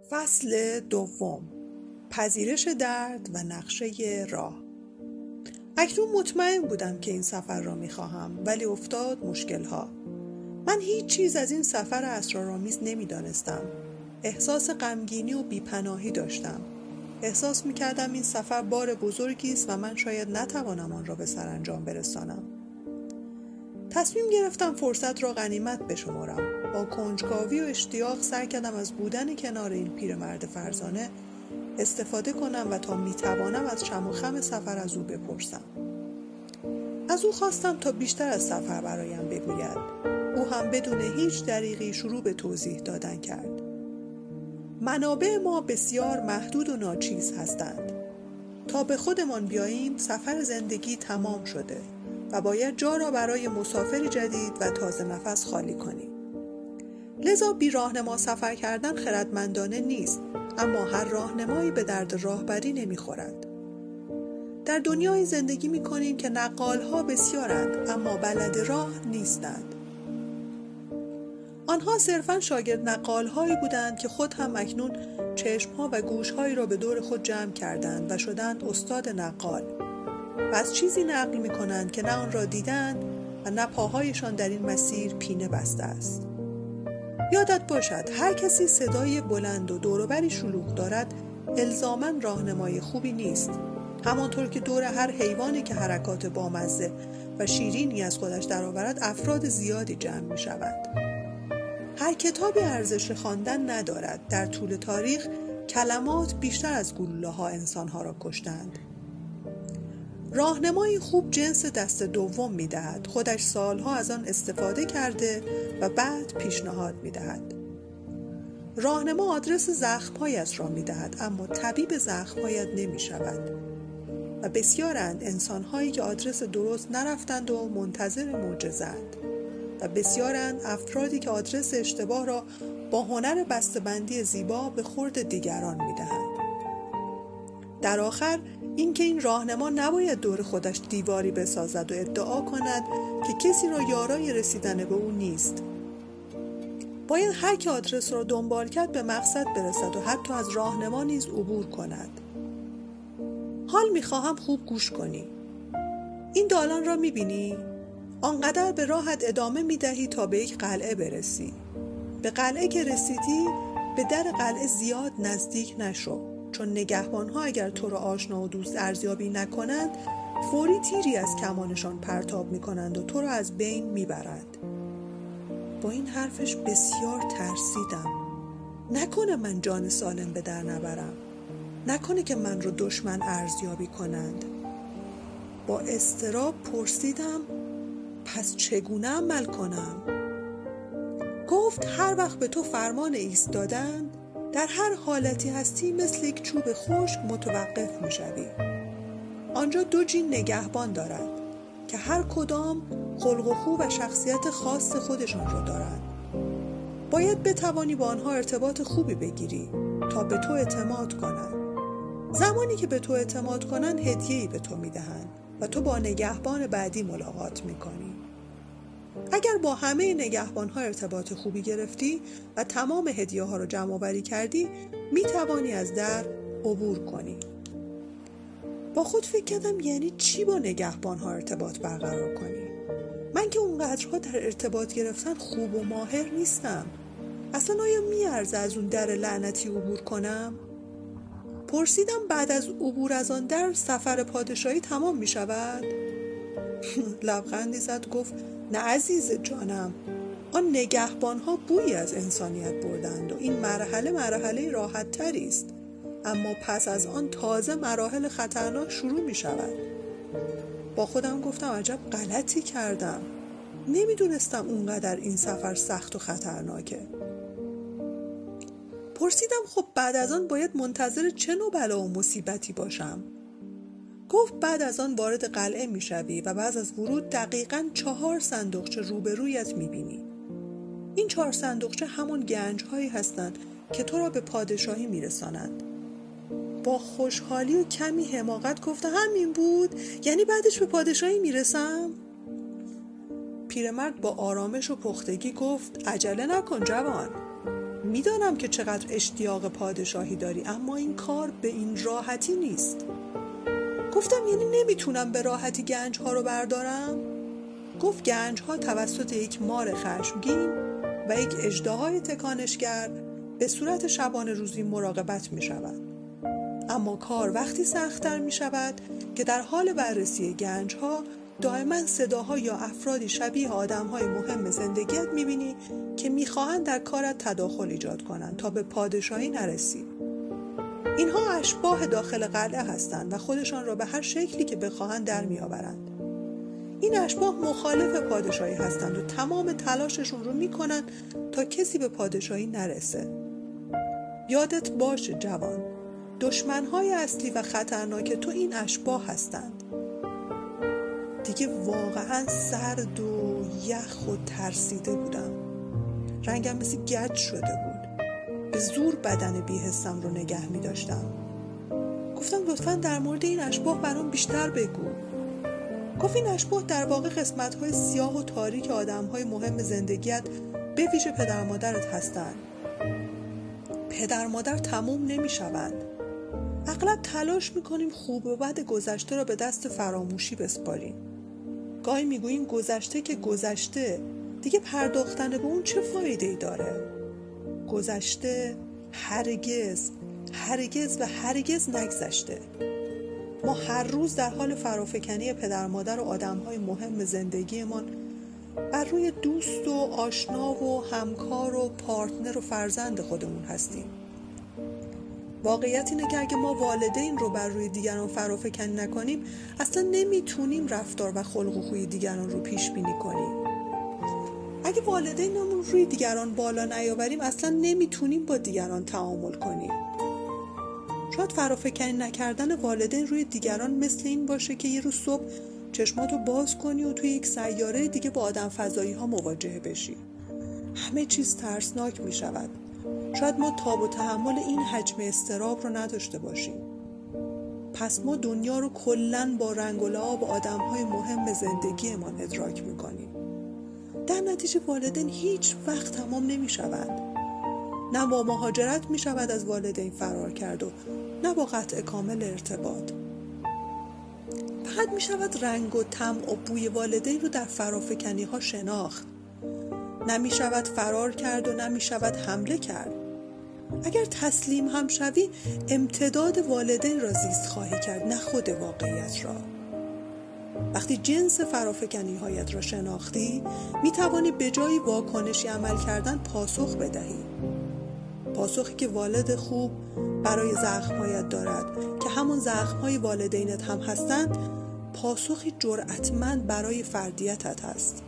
فصل دوم، پذیرش درد و نقشه راه. اکنون مطمئن بودم که این سفر را می‌خواهم، ولی افتاد مشکل‌ها. من هیچ چیز از این سفر اسرارآمیز نمی‌دانستم. احساس غمگینی و بی‌پناهی داشتم. احساس می‌کردم این سفر بار بزرگی است و من شاید نتوانم آن را به سرانجام برسانم. تصمیم گرفتم فرصت را غنیمت بشمارم. با کنجکاوی و اشتیاق سعی کردم از بودن کنار این پیرمرد فرزانه استفاده کنم و تا میتوانم از شم و خم سفر از او بپرسم. از او خواستم تا بیشتر از سفر برایم بگوید. او هم بدون هیچ دریغی شروع به توضیح دادن کرد. منابع ما بسیار محدود و ناچیز هستند. تا به خودمان بیاییم سفر زندگی تمام شده و باید جا را برای مسافر جدید و تازه نفس خالی کنیم. لذا بی راهنما سفر کردن خردمندانه نیست، اما هر راهنمایی به درد راهبری نمیخورد. در دنیای زندگی میکنیم که نقالها بسیارند اما بلد راه نیستند. آنها صرفاً شاگرد نقالهایی بودند که خود هم اکنون چشمها و گوشهایی را به دور خود جمع کردند و شدند استاد نقال و از چیزی نقل میکنند که نه آن را دیدند و نه پاهایشان در این مسیر پینه بسته است. یادت باشد هر کسی صدای بلند و دوروبری شلوغ دارد الزاماً راهنمای خوبی نیست. همانطور که دور هر حیوانی که حرکات بامزه و شیرینی از خودش درآورد افراد زیادی جمع می شوند. هر کتابی ارزش خواندن ندارد. در طول تاریخ کلمات بیشتر از گلوله‌ها انسانها را کشتند. راهنمای خوب جنس دست دوم می‌دهد. خودش سالها از آن استفاده کرده و بعد پیشنهاد می‌دهد. راهنما آدرس زخم‌هایت را می‌دهد اما طبیب زخم‌هایت نمی‌شود. و بسیارند انسان‌هایی که آدرس درست نرفتند و منتظر معجزه‌اند. و بسیارند افرادی که آدرس اشتباه را با هنر بسته‌بندی زیبا به خورد دیگران می‌دهند. در آخر اینکه این راهنما نباید دور خودش دیواری بسازد و ادعا کند که کسی را یارای رسیدن به او نیست. باید هر که آدرس را دنبال کرد به مقصد برسد و حتی از راهنما نیز عبور کند. حال می‌خواهم خوب گوش کنی. این دالان را می‌بینی؟ آنقدر به راهت ادامه می‌دهی تا به یک قلعه برسی. به قلعه که رسیدی به در قلعه زیاد نزدیک نشو، چون نگهبان‌ها اگر تو را آشنا و دوست ارزیابی نکنند فوری تیری از کمانشان پرتاب می‌کنند و تو را از بین می‌برند. با این حرفش بسیار ترسیدم. نکنه من جان سالم به در نبرم. نکنه که من رو دشمن ارزیابی کنند. با اضطراب پرسیدم پس چگونه عمل کنم؟ گفت هر وقت به تو فرمان ایستادن در هر حالتی هستی مثل یک چوب خشک متوقف می‌شوی. آنجا 2 جین نگهبان دارند که هر کدام خلق و خو و شخصیت خاص خودشان را دارند. باید بتوانی با آنها ارتباط خوبی بگیری تا به تو اعتماد کنند. زمانی که به تو اعتماد کنند هدیه‌ای به تو میدهند و تو با نگهبان بعدی ملاقات میکنی. اگر با همه نگهبان‌ها ارتباط خوبی گرفتی و تمام هدیه‌ها را جمع آوری کردی میتوانی از در عبور کنی. با خود فکر کردم یعنی چی با نگهبان‌ها ارتباط برقرار کنی؟ من که اونقدرها در ارتباط گرفتن خوب و ماهر نیستم. اصلا آیا میارزه از اون در لعنتی عبور کنم؟ پرسیدم بعد از عبور از آن در سفر پادشاهی تمام می شود؟ لبخندی زد گفت نه عزیز جانم، آن نگهبان‌ها بویی از انسانیت بردند و این مرحله راحت تری است، اما پس از آن تازه مراحل خطرناک شروع می شود. با خودم گفتم عجب غلطی کردم. نمیدونستم اونقدر این سفر سخت و خطرناکه. پرسیدم خب بعد از آن باید منتظر چه نوع بلا و مصیبتی باشم؟ گفت بعد از آن وارد قلعه میشوی و بعد از ورود دقیقاً 4 صندوقچه روبرویت میبینی. این 4 صندوقچه همون گنج‌هایی هستند که تو را به پادشاهی میرسانند. با خوشحالی و کمی حماقت گفت همین بود؟ یعنی بعدش به پادشاهی میرسم؟ پیرمرد با آرامش و پختگی گفت عجله نکن جوان. میدانم که چقدر اشتیاق پادشاهی داری، اما این کار به این راحتی نیست. گفتم یعنی نمیتونم به راحتی گنج‌ها رو بردارم؟ گفت گنج‌ها توسط یک مار خشمگین و یک اژدهای تکانشگر به صورت شبانه روزی مراقبت می‌شود. اما کار وقتی سخت‌تر می‌شود که در حال بررسی گنج‌ها دائما صداها یا افرادی شبیه آدم‌های مهم زندگیت می‌بینی که می‌خواهند در کارت تداخل ایجاد کنند تا به پادشاهی نرسی. اینها اشباح داخل قلعه هستند و خودشان را به هر شکلی که بخواهند در می‌آورند. این اشباح مخالف پادشاهی هستند و تمام تلاششون رو می‌کنند تا کسی به پادشاهی نرسه. یادت باشه جوان، دشمن‌های اصلی و خطرناک تو این اشباح هستند. دیگه واقعا سرد و یخ و ترسیده بودم. رنگم مثل گچ شده بود. به زور بدن بی‌حسم رو نگه می داشتم. گفتم لطفاً در مورد این اشباح برام بیشتر بگو. گفت این اشباح در واقع قسمت‌های سیاه و تاریک آدم‌های مهم زندگیت به ویژه پدر مادرت هستند. پدر مادر تموم نمی‌شوند. اغلب تلاش می‌کنیم خوب و بد گذشته را به دست فراموشی بسپاریم. گاهی میگوییم گذشته که گذشته، دیگه پرداختن به اون چه فایده‌ای داره؟ گذشته هرگز و هرگز نگذشته. ما هر روز در حال فرافکنی پدر مادر و آدم‌های مهم زندگیمان بر روی دوست و آشنا و همکار و پارتنر و فرزند خودمون هستیم. واقعیت اینه که اگه ما والدین رو بر روی دیگران فرافکنی نکنیم اصلا نمیتونیم رفتار و خلق و خوی دیگران رو پیش بینی کنیم. اگه والدینمون روی دیگران بالا نیاوریم اصلا نمیتونیم با دیگران تعامل کنیم. شاید فرافکنی نکردن والدین روی دیگران مثل این باشه که یه روز صبح چشماتو باز کنی و توی یک سیاره دیگه با آدم فضایی ها مواجه بشی. همه چیز ترسناک می شود. شاید ما تاب و تحمل این حجم اضطراب رو نداشته باشیم. پس ما دنیا رو کلاً با رنگ و لعاب آدم های مهم زندگیمان ادراک می کنیم. در نتیجه والدین هیچ وقت تمام نمی شوند. نه با مهاجرت می شود از والدین فرار کرد و نه با قطع کامل ارتباط. فقط می شود رنگ و طعم و بوی والدین رو در فرافکنی ها شناخت. نمی شود فرار کرد و نمی شود حمله کرد. اگر تسلیم هم شوی امتداد والدین را زیست خواهی کرد، نه خود واقعیت را. وقتی جنس فرافکنی هایت را شناختی می توانی به جای واکنشی عمل کردن پاسخ بدهی. پاسخی که والد خوب برای زخم‌هایت دارد که همون زخم‌های والدینت هم هستند، پاسخی جرأتمند برای فردیتت هست.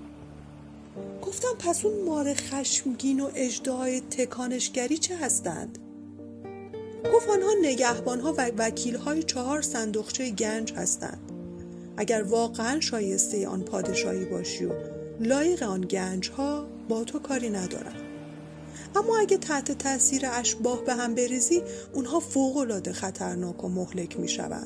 گفتم پس اون مار خشمگین و اژدهای تکانشگری چه هستند؟ گفت آنها نگهبان‌ها و وکیل‌های 4 صندوقچه گنج هستند. اگر واقعاً شایسته آن پادشاهی باشی و لایق آن گنج‌ها، با تو کاری ندارم. اما اگه تحت تاثیر اشباح به هم بریزی، اونها فوق‌العاده خطرناک و مهلک می‌شوند.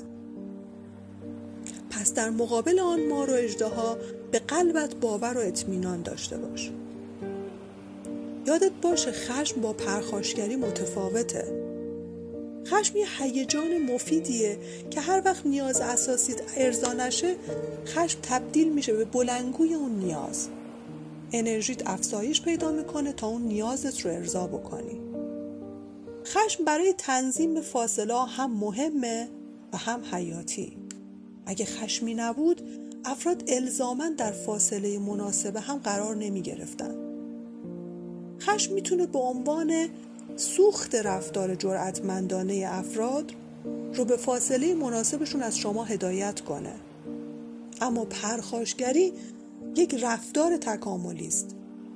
پس در مقابل آن مار و اژدها به قلبت باور و اطمینان داشته باش. یادت باشه خشم با پرخاشگری متفاوته. خشم یه هیجان مفیدیه که هر وقت نیاز اساسیت ارضا نشه، خشم تبدیل میشه به بلندگوی اون نیاز. انرژیت افزایش پیدا میکنه تا اون نیازت رو ارضا بکنی. خشم برای تنظیم فاصله هم مهمه و هم حیاتی. اگه خشمی نبود، افراد الزاماً در فاصله مناسب هم قرار نمی گرفتن. خشم میتونه به عنوان سوخت رفتار جرأتمندانه افراد رو به فاصله مناسبشون از شما هدایت کنه. اما پرخاشگری یک رفتار تکاملی است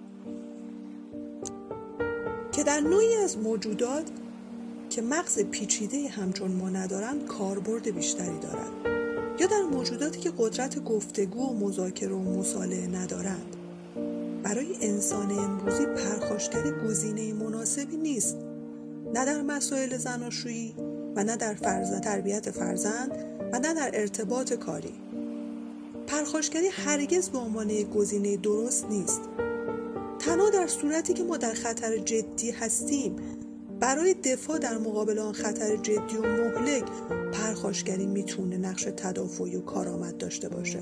که در نوعی از موجودات که مغز پیچیده همچون ما ندارند کاربرد بیشتری دارد، یا در موجوداتی که قدرت گفتگو و مذاکره و مصالحه ندارند. برای انسان امروزی پرخاشگری گزینه مناسبی نیست، نه در مسائل زناشویی و نه در تربیت فرزند و نه در ارتباط کاری. پرخاشگری هرگز به عنوان یک گزینه درست نیست. تنها در صورتی که ما در خطر جدی هستیم برای دفاع در مقابل آن خطر جدی و مهلک پرخاشگری میتونه نقش تدافعی و کارآمد داشته باشه.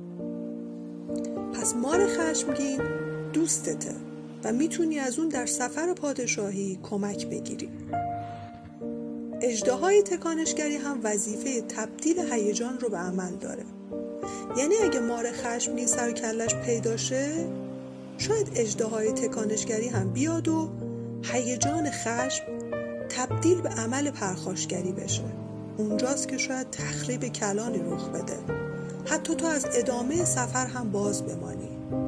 پس مار خشمگین دوستته و میتونی از اون در سفر پادشاهی کمک بگیری. اژدهای تکانشگری هم وظیفه تبدیل هیجان رو به عمل داره. یعنی اگه مار خشمگین سر و کلش پیدا شه، شاید اژدهای تکانشگری هم بیاد و هیجان خشم تبدیل به عمل پرخاشگری بشه. اونجاست که شاید تخریب کلانی رخ بده، حتی تو از ادامه سفر هم باز بمانی.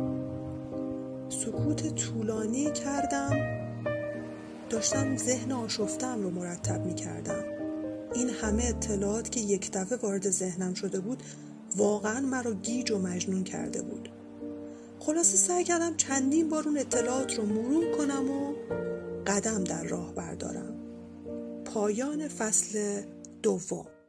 سکوت طولانی کردم، داشتم ذهن آشفتم رو مرتب می کردم. این همه اطلاعات که یک دفعه وارد ذهنم شده بود واقعا مرا گیج و مجنون کرده بود. خلاصه سعی کردم چندین بار اون اطلاعات رو مرور کنم و قدم در راه بردارم. پایان فصل 2.